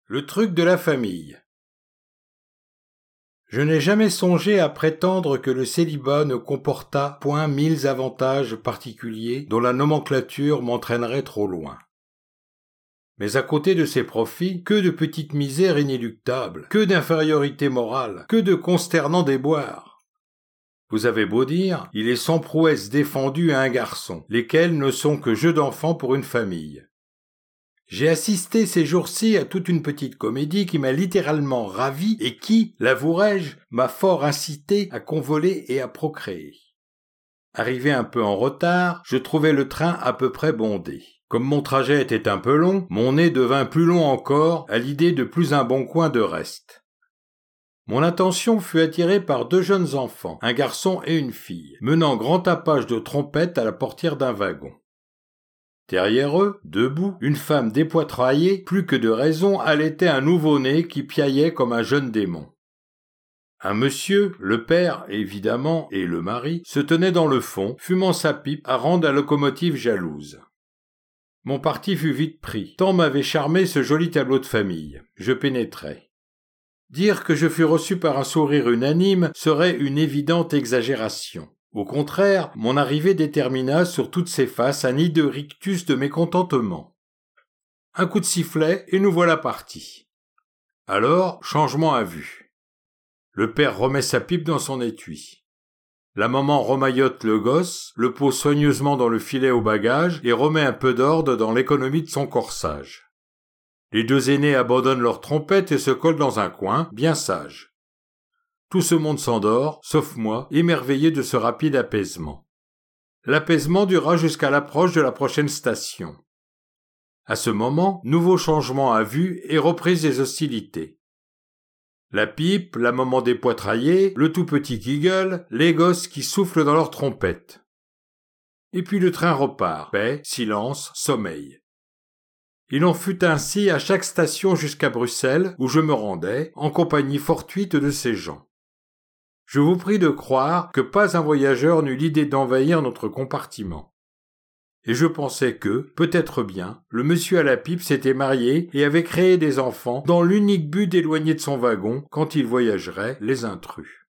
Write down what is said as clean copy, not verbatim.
Le truc de la famille. Je n'ai jamais songé à prétendre que le célibat ne comportât point 1000 avantages particuliers dont la nomenclature m'entraînerait trop loin. Mais à côté de ces profits, que de petites misères inéluctables, que d'infériorité morale, que de consternants déboires. Vous avez beau dire, il est sans prouesse défendu à un garçon, lesquels ne sont que jeux d'enfants pour une famille. J'ai assisté ces jours-ci à toute une petite comédie qui m'a littéralement ravi et qui, l'avouerai-je, m'a fort incité à convoler et à procréer. Arrivé un peu en retard, je trouvai le train à peu près bondé. Comme mon trajet était un peu long, mon nez devint plus long encore à l'idée de plus un bon coin de reste. Mon attention fut attirée par 2 jeunes enfants, un garçon et une fille, menant grand tapage de trompette à la portière d'un wagon. Derrière eux, debout, une femme dépoitraillée, plus que de raison, allaitait un nouveau-né qui piaillait comme un jeune démon. Un monsieur, le père évidemment, et le mari, se tenaient dans le fond, fumant sa pipe à rendre la locomotive jalouse. Mon parti fut vite pris, tant m'avait charmé ce joli tableau de famille. Je pénétrai. Dire que je fus reçu par un sourire unanime serait une évidente exagération. Au contraire, mon arrivée détermina sur toutes ces faces un nid de rictus de mécontentement. Un coup de sifflet et nous voilà partis. Alors, changement à vue. Le père remet sa pipe dans son étui. La maman remaillote le gosse, le pose soigneusement dans le filet au bagage et remet un peu d'ordre dans l'économie de son corsage. Les 2 aînés abandonnent leur trompette et se collent dans un coin, bien sages. Tout ce monde s'endort, sauf moi, émerveillé de ce rapide apaisement. L'apaisement dura jusqu'à l'approche de la prochaine station. À ce moment, nouveau changement à vue et reprise des hostilités. La pipe, la maman dépoitraillée, le tout petit qui gueule, les gosses qui soufflent dans leur trompette. Et puis le train repart, paix, silence, sommeil. Il en fut ainsi à chaque station jusqu'à Bruxelles, où je me rendais, en compagnie fortuite de ces gens. Je vous prie de croire que pas un voyageur n'eut l'idée d'envahir notre compartiment. Et je pensais que, peut-être bien, le monsieur à la pipe s'était marié et avait créé des enfants dans l'unique but d'éloigner de son wagon, quand il voyagerait, les intrus.